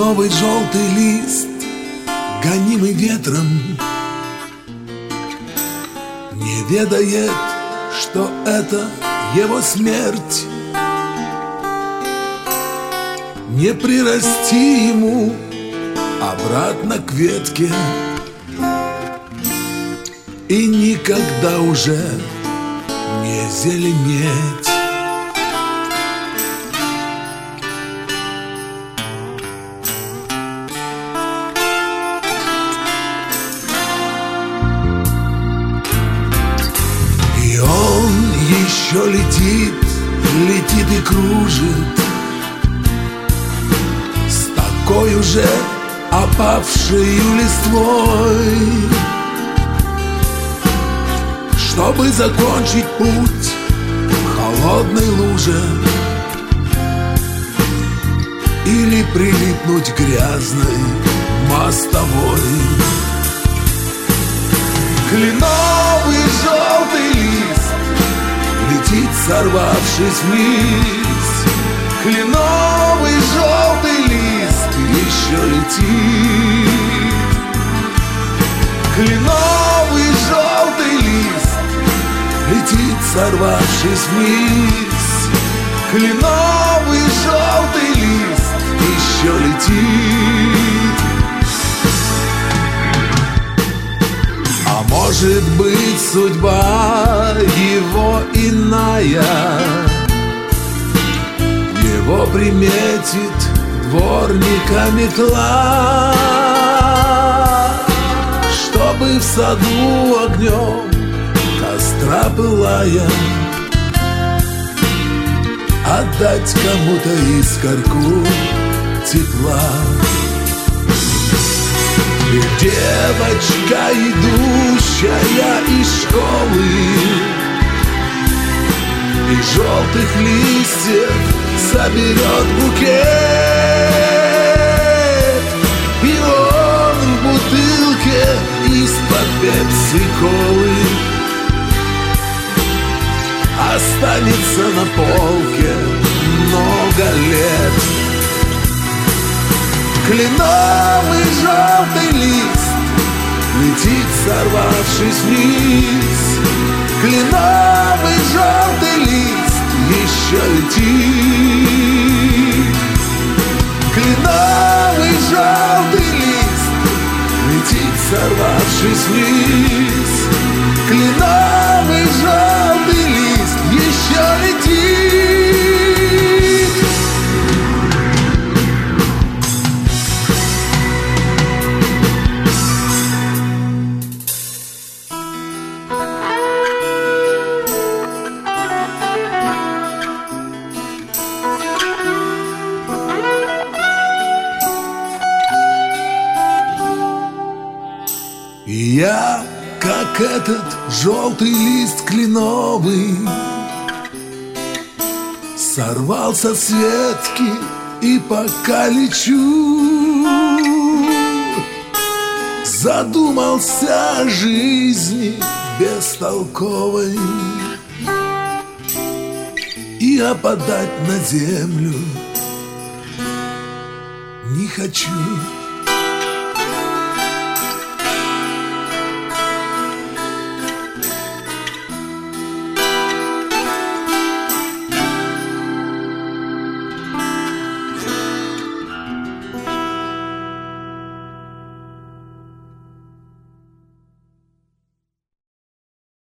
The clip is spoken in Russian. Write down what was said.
Кленовый желтый лист, гонимый ветром, не ведает, что это его смерть. Не прирасти ему обратно к ветке и никогда уже не зеленеть. И он еще летит, летит и кружит с такой уже опавшей листвой, чтобы закончить путь в холодной луже или прилипнуть к грязной мостовой. Кленовый желтый лист летит, сорвавшись вниз. Кленовый желтый лист еще летит. Кленовый желтый лист летит, сорвавшись вниз. Кленовый желтый лист еще летит. А может быть, судьба его иная, его приметит дворника метла, чтобы в саду огнем костра пылая отдать кому-то искорку тепла. И девочка, идущая из школы, из желтых листьев соберет букет, и он в бутылке из-под пепси-колы останется на полке много лет. Кленовый желтый лист летит, сорвавшись вниз. Кленовый желтый лист еще летит. Кленовый желтый лист летит, сорвавшись вниз. Кленовый желтый лист еще летит. И я, как этот желтый лист кленовый, сорвался с ветки и пока лечу, задумался о жизни бестолковой и опадать на землю не хочу.